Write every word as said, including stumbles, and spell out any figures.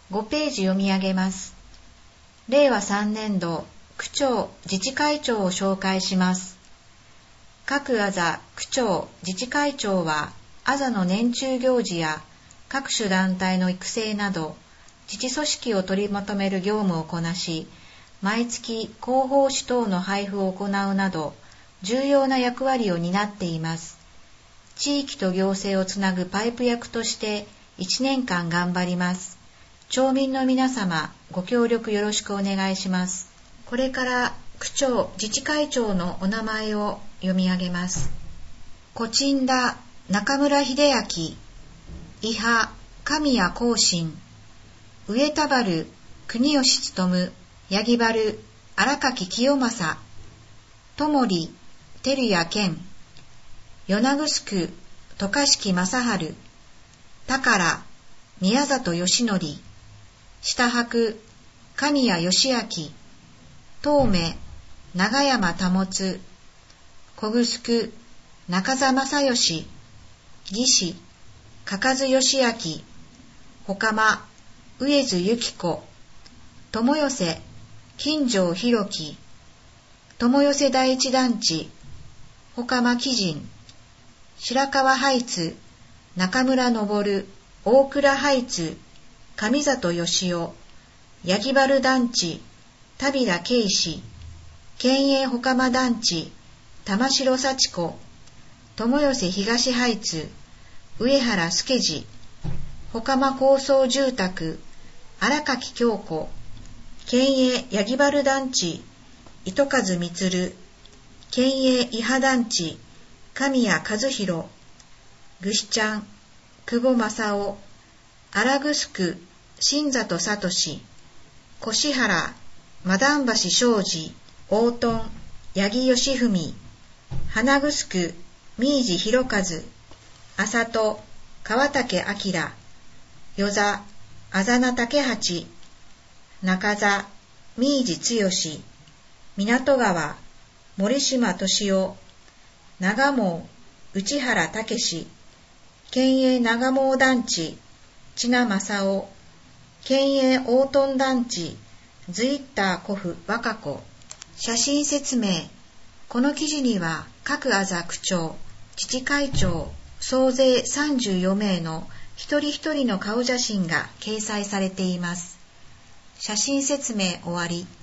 ごページ読み上げます。れいわさんねんど区長自治会長を紹介します。各あざ区長自治会長はあざの年中行事や各種団体の育成など自治組織を取りまとめる業務をこなし、毎月広報誌等の配布を行うなど重要な役割を担っています。地域と行政をつなぐパイプ役としていちねんかん頑張ります。町民の皆様、ご協力よろしくお願いします。これから区長自治会長のお名前を読み上げます。小陳田中村秀明、伊波神谷光信、上田原国吉勉、八木原荒垣清正、友利照屋健、与那城渡嘉敷正治、宝宮里義則、下白神谷義明、東目長山保、小城中座正義、義士嘉数義明、ほかま上津由紀子、友寄金城弘樹、友寄第一団地ほかま貴人、白川ハイツ中村昇、大倉ハイツ上里義雄、八木原団地田平慶氏、県営ほかま団地玉城幸子、友寄東ハイツ上原助次、ほかま高層住宅荒垣京子、県営八木原団地糸数充、県営伊波団地神谷和弘、ぐしちゃん久保正夫、荒城新里聡、越原マダン橋庄司、大豚八木義文、花城三治弘和、浅戸川竹明、与座あざな竹八、中座三治剛、港川森島敏夫、長毛内原武史、県営長毛団地千奈正夫、県営大豚団地ズイッター古府和歌子。写真説明。この記事には各あざ区長、自治会長総勢さんじゅうよんめいの一人一人の顔写真が掲載されています。写真説明終わり。